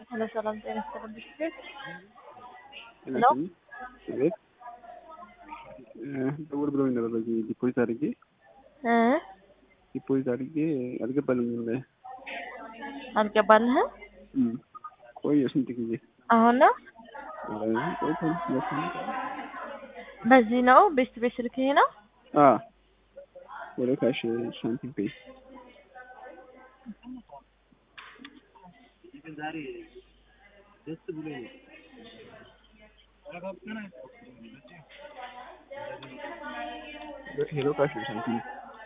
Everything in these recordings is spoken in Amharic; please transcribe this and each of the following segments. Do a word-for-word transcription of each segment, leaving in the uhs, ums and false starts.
Hello, salam ጤና ይስጥልኝ ብሽት ሄሎ እነሱም ቤት ደውል ብለውኝ ነበር። በዚህ ዲፖዚት አድርጌ እ ዲፖዚት አድርጌ አልገባልኝም። አልገባልህም? እም ቆየ ስንት ጊዜ አሁን ነው አይ ቆይቷል። በዚህ ነው ቤስት ቤት ስልክ ይሄ ነው? አ ወደ ካሽ ሳንቲም ፔይ ዛሬ ደስ ብሎኝ ሄሎ ካሽ ሳንቲም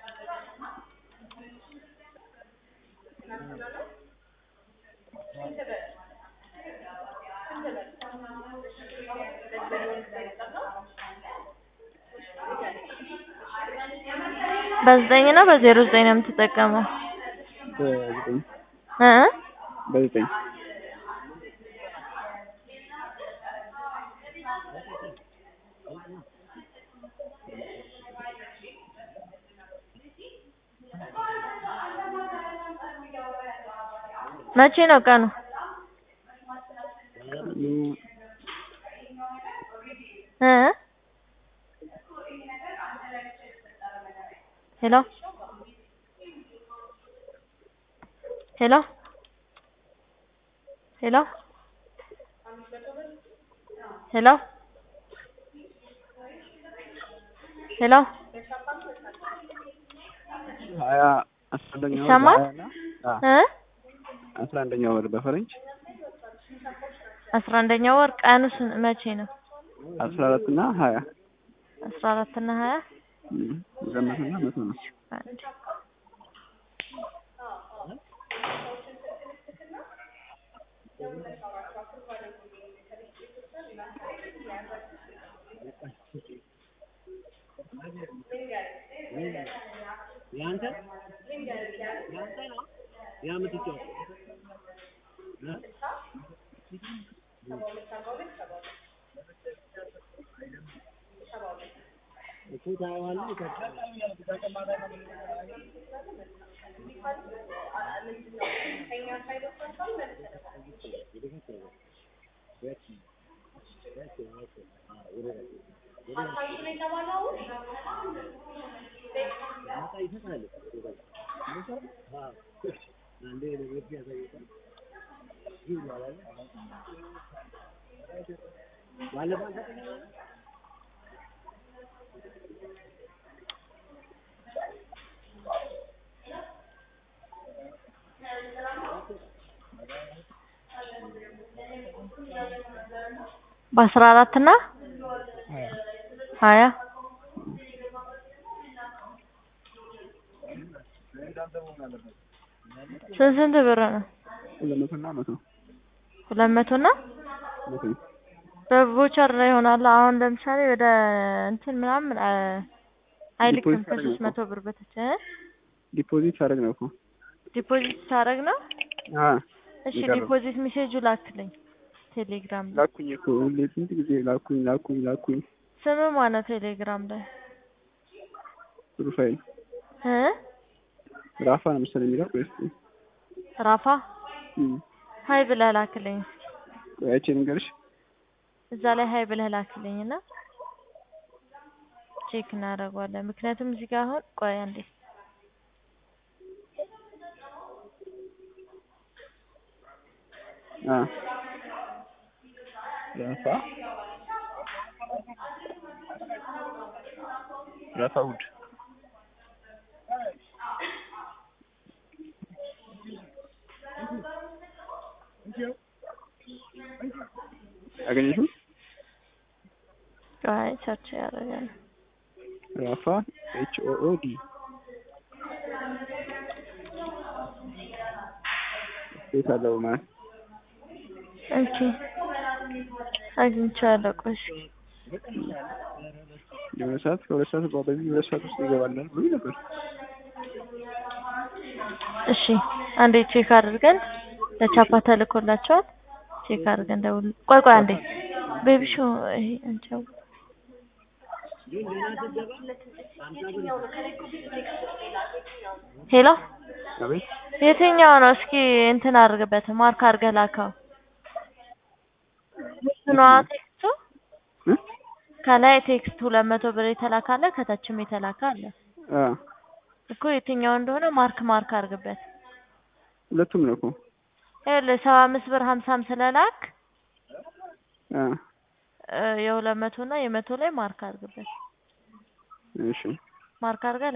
በዘጠኝ ነው በዜሮ ዘጠኝ ነው የምትጠቀመው? በዘጠኝ እ በዘጠኝ መቼ ነው ቀኑ? እ ሄሎ ሄሎ ሄሎ ሄሎ ሄሎ ሀያ አስራ አንደኛው ይሰማል? እ አስራ አንደኛው ወር በፈረንጅ አስራ አንደኛው ወር ቀኑ መቼ ነው? አስራ አራት እና ሀያ አስራ አራት እና ሀያ እም ዘመንና መቶ ነው። አንድ ያንተ ያንተ ነው ያምጥጭው እኮ ታዋለ በአስራ አራት እና ሀያ ስንት ስንት ብር ነው? ሁለት መቶ እና መቶ ሁለት መቶ እና መቶ በቮቸር ላይ ይሆናል። አሁን ለምሳሌ ወደ እንትን ምናምን አይልክም ከሶስት መቶ ብር በታች እ ዲፖዚት ሳደርግ ነው እኮ ዲፖዚት ሳደርግ ነው። አ እሺ ዲፖዚት ሜሴጁ ላክልኝ ቴሌግራም ላይ። ላኩኝ እኮ ሁሌ ስንት ጊዜ ላኩኝ ላኩኝ ላኩኝ። ስም ማነው ቴሌግራም ላይ? ሩፋኤል እ ራፋ ነው መሰለኝ የሚለው ወይስ ራፋ? እም ሃይ ብለህ ላክልኝ እስኪ። ቆይ አይቼ ልንገርሽ። እዛ ላይ ሃይ ብለህ ላክልኝና ቼክ እናደርገዋለን። ምክንያቱም እዚህ ጋር አሁን ቆይ አንዴ አ ራፋ ራፋ ውድ አገኘሽው? አይ ሰርች ያደርጋል። ራፋ ኤች ኦ ኦ ዲ የታለው ማለት ኦኬ አግኝቻለሁ። ቆይ እስኪ የሆነ ሰዓት ከሁለት ሰዓት በዚህ ሁለት ሰዓት ውስጥ ይገባል ብሎ ነበር። እሺ አንዴ ቼክ አድርገን ለቻፓ ተልኮላቸዋል። ቼክ አድርገን ደውል። ቆይ ቆይ አንዴ ቤቢ ሾ ይሄ አንቺው ሄሎ አቤት የትኛው ነው? እስኪ እንትን አድርግበት ማርክ አድርገህ ላከው። ነው የትኛው? ቴክስቱ እ? ከላይ ቴክስት ሁለት መቶ ብር የተላካለ ከታችም የተላካለ አ እኮ የትኛው እንደሆነ ማርክ ማርክ አድርግበት። ሁለቱም ነው እኮ። ይኸውልህ ሰባ አምስት ብር ሀምሳም ስለላክ አ የሁለት መቶ እና የመቶ ላይ ማርክ አድርግበት። እሺ ማርክ አድርገህ